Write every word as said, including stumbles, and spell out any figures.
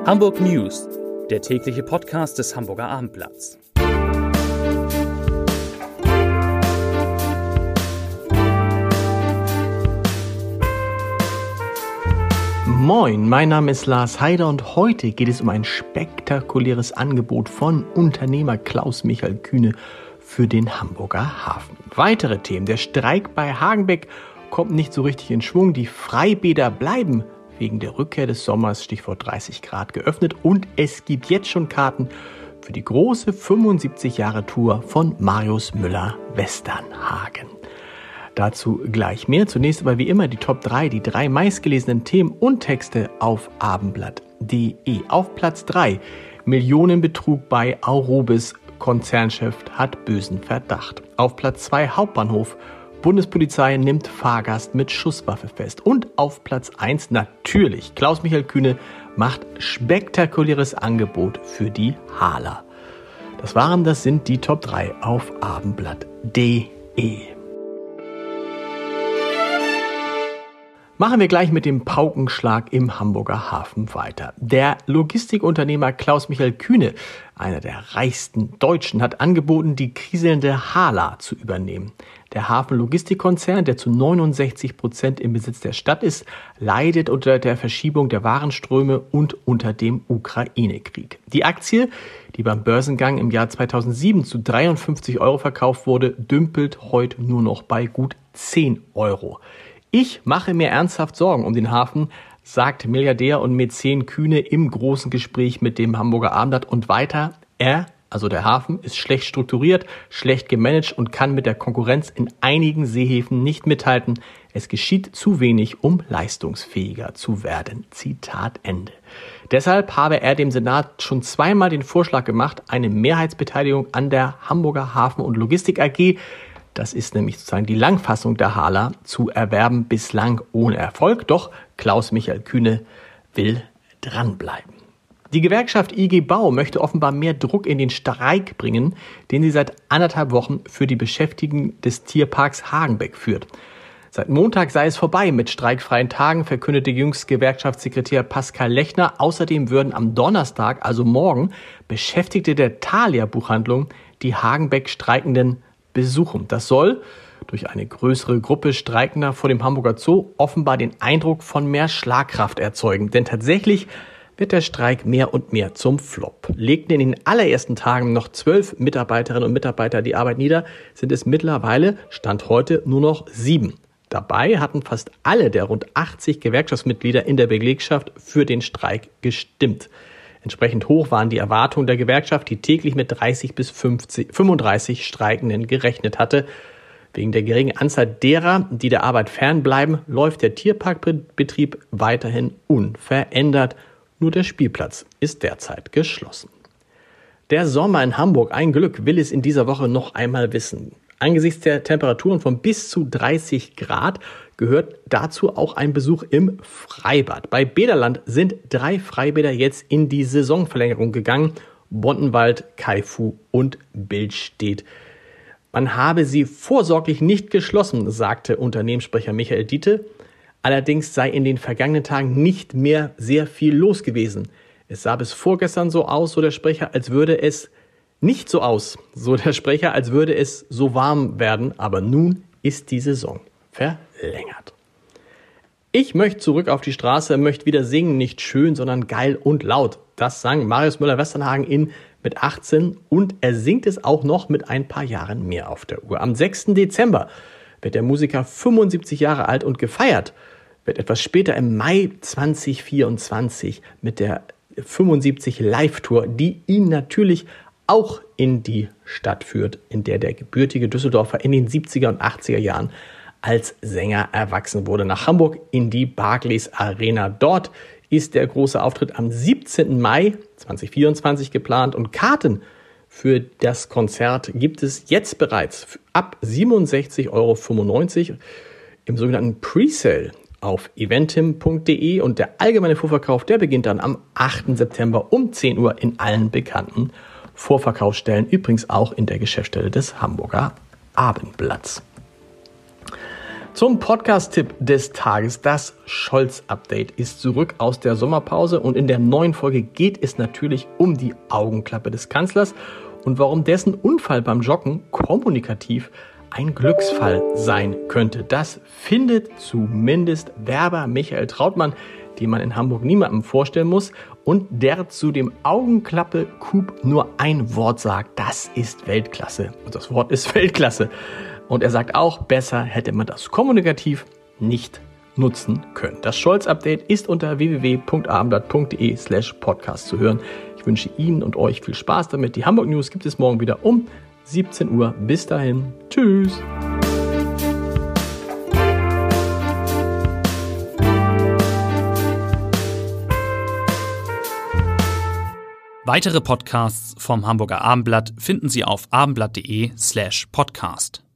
Hamburg News, der tägliche Podcast des Hamburger Abendblatts. Moin, mein Name ist Lars Heider und heute geht es um ein spektakuläres Angebot von Unternehmer Klaus-Michael Kühne für den Hamburger Hafen. Weitere Themen: Der Streik bei Hagenbeck kommt nicht so richtig in Schwung, die Freibäder bleiben wegen der Rückkehr des Sommers, Stichwort dreißig Grad, geöffnet und es gibt jetzt schon Karten für die große fünfundsiebzig Jahre Tour von Marius Müller-Westernhagen. Dazu gleich mehr. Zunächst aber wie immer die Top drei, die drei meistgelesenen Themen und Texte auf abendblatt punkt de. Auf Platz drei, Millionenbetrug bei Aurobis, Konzernchef hat bösen Verdacht. Auf Platz zwei, Hauptbahnhof, Bundespolizei nimmt Fahrgast mit Schusswaffe fest. Und auf Platz eins natürlich, Klaus-Michael Kühne macht spektakuläres Angebot für die Hala. Das waren, das sind die Top drei auf abendblatt punkt de. Machen wir gleich mit dem Paukenschlag im Hamburger Hafen weiter. Der Logistikunternehmer Klaus-Michael Kühne, einer der reichsten Deutschen, hat angeboten, die kriselnde Hala zu übernehmen. Der Hafenlogistikkonzern, der zu neunundsechzig Prozent im Besitz der Stadt ist, leidet unter der Verschiebung der Warenströme und unter dem Ukraine-Krieg. Die Aktie, die beim Börsengang im Jahr zweitausendsieben zu dreiundfünfzig Euro verkauft wurde, dümpelt heute nur noch bei gut zehn Euro. Ich mache mir ernsthaft Sorgen um den Hafen, sagt Milliardär und Mäzen Kühne im großen Gespräch mit dem Hamburger Abendblatt. Und weiter, er, also der Hafen, ist schlecht strukturiert, schlecht gemanagt und kann mit der Konkurrenz in einigen Seehäfen nicht mithalten. Es geschieht zu wenig, um leistungsfähiger zu werden. Zitat Ende. Deshalb habe er dem Senat schon zweimal den Vorschlag gemacht, eine Mehrheitsbeteiligung an der Hamburger Hafen- und Logistik A G, das ist nämlich sozusagen die Langfassung der Hala, zu erwerben, bislang ohne Erfolg. Doch Klaus-Michael Kühne will dranbleiben. Die Gewerkschaft I G Bau möchte offenbar mehr Druck in den Streik bringen, den sie seit anderthalb Wochen für die Beschäftigten des Tierparks Hagenbeck führt. Seit Montag sei es vorbei mit streikfreien Tagen, verkündete jüngst Gewerkschaftssekretär Pascal Lechner. Außerdem würden am Donnerstag, also morgen, Beschäftigte der Thalia-Buchhandlung die Hagenbeck-Streikenden besuchen. Das soll durch eine größere Gruppe Streikender vor dem Hamburger Zoo offenbar den Eindruck von mehr Schlagkraft erzeugen. Denn tatsächlich wird der Streik mehr und mehr zum Flop. Legten in den allerersten Tagen noch zwölf Mitarbeiterinnen und Mitarbeiter die Arbeit nieder, sind es mittlerweile, Stand heute, nur noch sieben. Dabei hatten fast alle der rund achtzig Gewerkschaftsmitglieder in der Belegschaft für den Streik gestimmt. Entsprechend hoch waren die Erwartungen der Gewerkschaft, die täglich mit dreißig bis fünfunddreißig Streikenden gerechnet hatte. Wegen der geringen Anzahl derer, die der Arbeit fernbleiben, läuft der Tierparkbetrieb weiterhin unverändert. Nur der Spielplatz ist derzeit geschlossen. Der Sommer in Hamburg, ein Glück, will es in dieser Woche noch einmal wissen. Angesichts der Temperaturen von bis zu dreißig Grad gehört dazu auch ein Besuch im Freibad. Bei Bäderland sind drei Freibäder jetzt in die Saisonverlängerung gegangen. Bontenwald, Kaifu und Billstedt. Man habe sie vorsorglich nicht geschlossen, sagte Unternehmenssprecher Michael Diete. Allerdings sei in den vergangenen Tagen nicht mehr sehr viel los gewesen. Es sah bis vorgestern so aus, so der Sprecher, als würde es nicht so aus, so der Sprecher, als würde es so warm werden. Aber nun ist die Saison verlängert. Ich möchte zurück auf die Straße, möchte wieder singen, nicht schön, sondern geil und laut. Das sang Marius Müller-Westernhagen in mit achtzehn und er singt es auch noch mit ein paar Jahren mehr auf der Uhr. Am sechsten Dezember wird der Musiker fünfundsiebzig Jahre alt und gefeiert wird etwas später im Mai zwanzig vierundzwanzig mit der fünfundsiebzig Live-Tour, die ihn natürlich auch in die Stadt führt, in der der gebürtige Düsseldorfer in den siebziger und achtziger Jahren als Sänger erwachsen wurde. Nach Hamburg in die Barclays Arena. Dort ist der große Auftritt am siebzehnten Mai zweitausendvierundzwanzig geplant und Karten für das Konzert gibt es jetzt bereits ab siebenundsechzig Euro fünfundneunzig im sogenannten Presale auf eventim punkt de und der allgemeine Vorverkauf, der beginnt dann am achten September um zehn Uhr in allen bekannten Vorverkaufsstellen, übrigens auch in der Geschäftsstelle des Hamburger Abendblatts. Zum Podcast-Tipp des Tages. Das Scholz-Update ist zurück aus der Sommerpause und in der neuen Folge geht es natürlich um die Augenklappe des Kanzlers und warum dessen Unfall beim Joggen kommunikativ ein Glücksfall sein könnte. Das findet zumindest Werber Michael Trautmann, den man in Hamburg niemandem vorstellen muss und der zu dem Augenklappe-Coup nur ein Wort sagt. Das ist Weltklasse. Und das Wort ist Weltklasse. Und er sagt auch, besser hätte man das kommunikativ nicht nutzen können. Das Scholz-Update ist unter w w w punkt abendblatt punkt de slash podcast zu hören. Ich wünsche Ihnen und euch viel Spaß damit. Die Hamburg News gibt es morgen wieder um siebzehn Uhr. Bis dahin. Tschüss. Weitere Podcasts vom Hamburger Abendblatt finden Sie auf abendblatt punkt de slash podcast.